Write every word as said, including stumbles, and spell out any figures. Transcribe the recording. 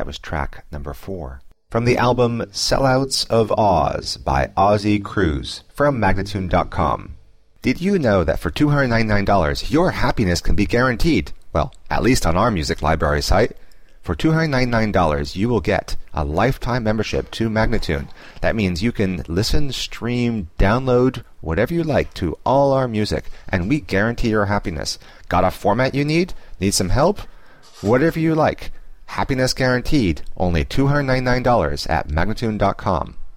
was track number four. From the album Sellouts of Oz by Ozzy Cruz from Magnatune dot com. Did you know that for two hundred ninety-nine dollars your happiness can be guaranteed? Well, at least on our music library site. For two hundred ninety-nine dollars you will get a lifetime membership to Magnatune. That means you can listen, stream, download, whatever you like to all our music, and we guarantee your happiness. Got a format you need? Need some help? Whatever you like. Happiness guaranteed. Only two hundred ninety-nine dollars at Magnatune dot com.